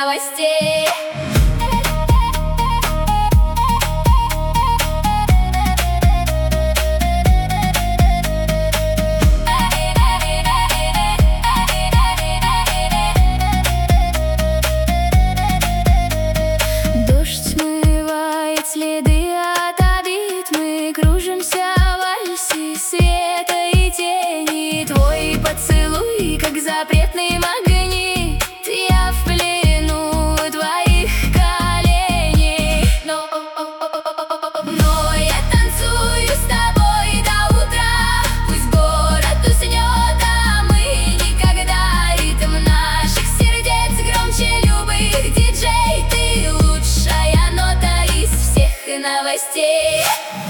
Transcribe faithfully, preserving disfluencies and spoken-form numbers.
новостей. Дождь смывает следы от обид, мы кружимся в вальсе света и тени. Твой поцелуй, как запретный магнит, я в плену твоих коленей. Но, но я танцую с тобой до утра. Пусть город уснет, а мы никогда. Ритм наших сердец громче любых диджей. Ты лучшая нота из всех новостей.